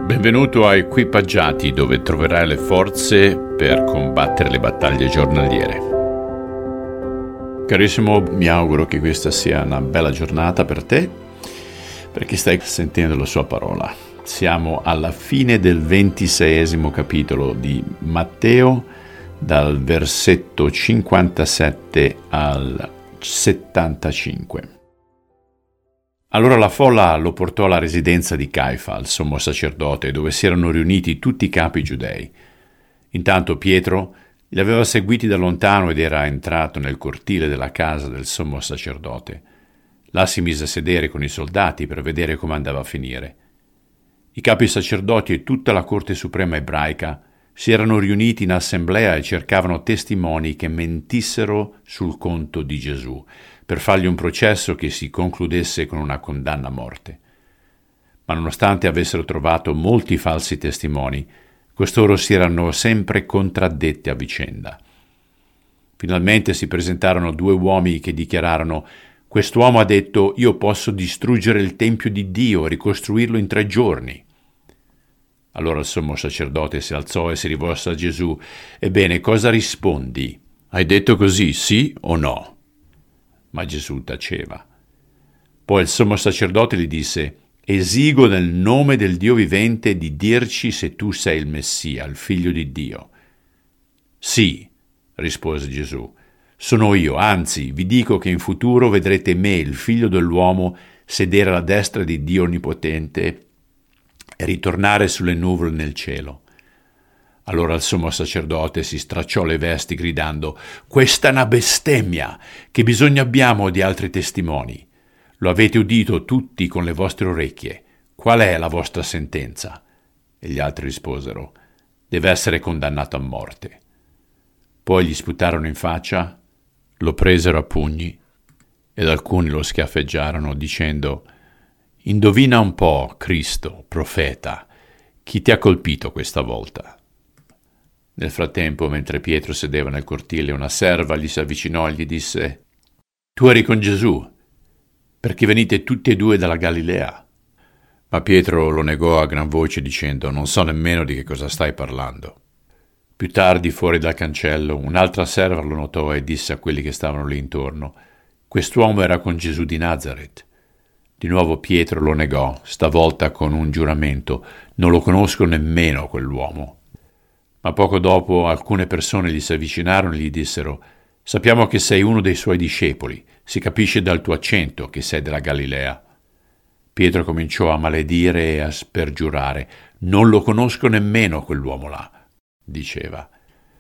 Benvenuto a Equipaggiati, dove troverai le forze per combattere le battaglie giornaliere. Carissimo, mi auguro che questa sia una bella giornata per te, perché stai sentendo la sua parola. Siamo alla fine del 26esimo capitolo di Matteo, dal versetto 57 al 75. Allora la folla lo portò alla residenza di Caifa, il sommo sacerdote, dove si erano riuniti tutti i capi giudei. Intanto Pietro li aveva seguiti da lontano ed era entrato nel cortile della casa del sommo sacerdote. Là si mise a sedere con i soldati per vedere come andava a finire. I capi sacerdoti e tutta la corte suprema ebraica si erano riuniti in assemblea e cercavano testimoni che mentissero sul conto di Gesù, per fargli un processo che si concludesse con una condanna a morte. Ma nonostante avessero trovato molti falsi testimoni, costoro si erano sempre contraddetti a vicenda. Finalmente si presentarono due uomini che dichiararono: «Quest'uomo ha detto: io posso distruggere il Tempio di Dio e ricostruirlo in 3 giorni». Allora il sommo sacerdote si alzò e si rivolse a Gesù: «Ebbene, cosa rispondi? Hai detto così, sì o no?» Ma Gesù taceva. Poi il sommo sacerdote gli disse: «Esigo nel nome del Dio vivente di dirci se tu sei il Messia, il Figlio di Dio». «Sì», rispose Gesù, «sono io, anzi vi dico che in futuro vedrete me, il Figlio dell'uomo, sedere alla destra di Dio Onnipotente e ritornare sulle nuvole nel cielo». Allora il sommo sacerdote si stracciò le vesti gridando: «Questa è una bestemmia! Che bisogno abbiamo di altri testimoni? Lo avete udito tutti con le vostre orecchie. Qual è la vostra sentenza?» E gli altri risposero: «Deve essere condannato a morte». Poi gli sputarono in faccia, lo presero a pugni ed alcuni lo schiaffeggiarono dicendo: «Indovina un po', Cristo, profeta, chi ti ha colpito questa volta?» Nel frattempo, mentre Pietro sedeva nel cortile, una serva gli si avvicinò e gli disse: «Tu eri con Gesù, perché venite tutti e due dalla Galilea». Ma Pietro lo negò a gran voce dicendo: «Non so nemmeno di che cosa stai parlando». Più tardi, fuori dal cancello, un'altra serva lo notò e disse a quelli che stavano lì intorno: «Quest'uomo era con Gesù di Nazaret». Di nuovo Pietro lo negò, stavolta con un giuramento: «Non lo conosco nemmeno quell'uomo». Ma poco dopo alcune persone gli si avvicinarono e gli dissero: «Sappiamo che sei uno dei suoi discepoli, si capisce dal tuo accento che sei della Galilea». Pietro cominciò a maledire e a spergiurare: «Non lo conosco nemmeno quell'uomo là», diceva.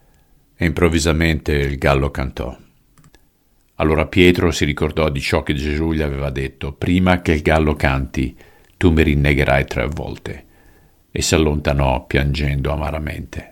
E improvvisamente il gallo cantò. Allora Pietro si ricordò di ciò che Gesù gli aveva detto: «Prima che il gallo canti, tu mi rinnegherai 3 volte», e si allontanò piangendo amaramente.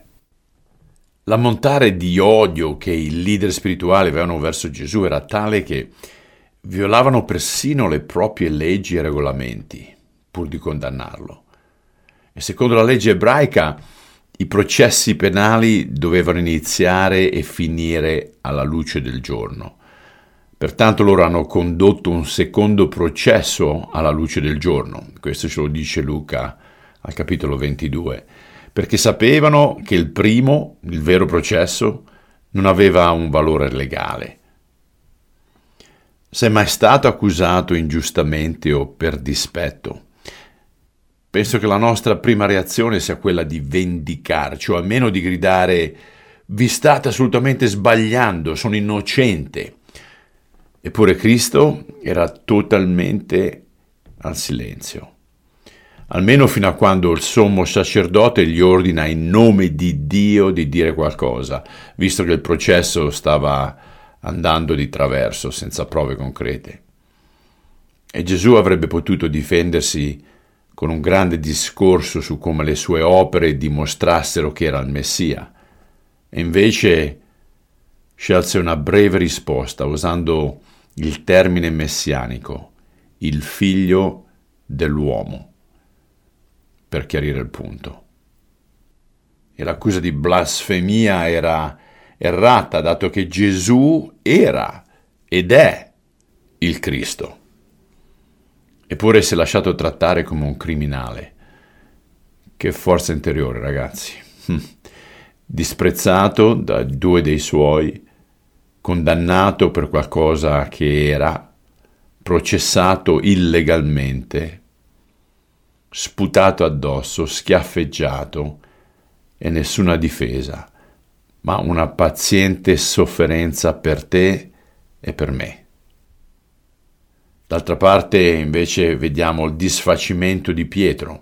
L'ammontare di odio che i leader spirituali avevano verso Gesù era tale che violavano persino le proprie leggi e regolamenti pur di condannarlo. E secondo la legge ebraica i processi penali dovevano iniziare e finire alla luce del giorno. Pertanto loro hanno condotto un secondo processo alla luce del giorno. Questo ce lo dice Luca al capitolo 22. Perché sapevano che il primo, il vero processo, non aveva un valore legale. Sei mai stato accusato ingiustamente o per dispetto? Penso che la nostra prima reazione sia quella di vendicarci, o almeno di gridare: «Vi state assolutamente sbagliando, sono innocente». Eppure Cristo era totalmente al silenzio. Almeno fino a quando il sommo sacerdote gli ordina in nome di Dio di dire qualcosa, visto che il processo stava andando di traverso senza prove concrete. E Gesù avrebbe potuto difendersi con un grande discorso su come le sue opere dimostrassero che era il Messia. E invece scelse una breve risposta usando il termine messianico, il Figlio dell'uomo, per chiarire il punto. E l'accusa di blasfemia era errata, dato che Gesù era ed è il Cristo. Eppure si è lasciato trattare come un criminale. Che forza interiore, ragazzi. Disprezzato da 2 dei suoi, condannato per qualcosa che era, processato illegalmente, sputato addosso, schiaffeggiato e nessuna difesa, ma una paziente sofferenza per te e per me. D'altra parte, invece, vediamo il disfacimento di Pietro,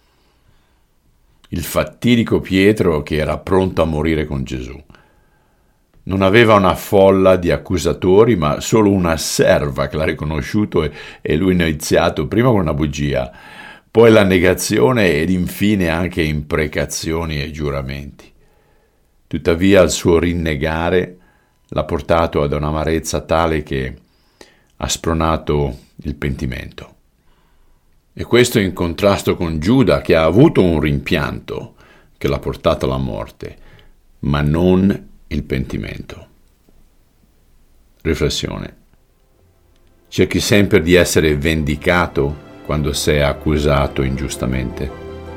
il fatidico Pietro che era pronto a morire con Gesù. Non aveva una folla di accusatori, ma solo una serva che l'ha riconosciuto e lui ha iniziato prima con una bugia, poi la negazione ed infine anche imprecazioni e giuramenti. Tuttavia il suo rinnegare l'ha portato ad un'amarezza tale che ha spronato il pentimento. E questo in contrasto con Giuda, che ha avuto un rimpianto che l'ha portato alla morte, ma non il pentimento. Riflessione. Cerchi sempre di essere vendicato quando sei accusato ingiustamente.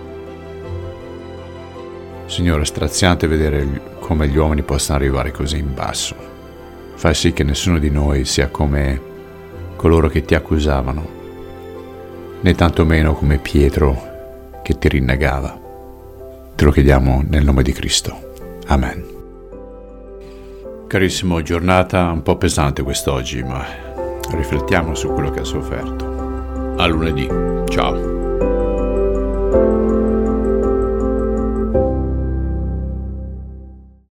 Signore, è straziante vedere come gli uomini possano arrivare così in basso. Fai sì che nessuno di noi sia come coloro che ti accusavano, né tantomeno come Pietro che ti rinnegava. Te lo chiediamo nel nome di Cristo. Amen. Carissimo, giornata un po' pesante quest'oggi, ma riflettiamo su quello che ha sofferto. A lunedì. Ciao.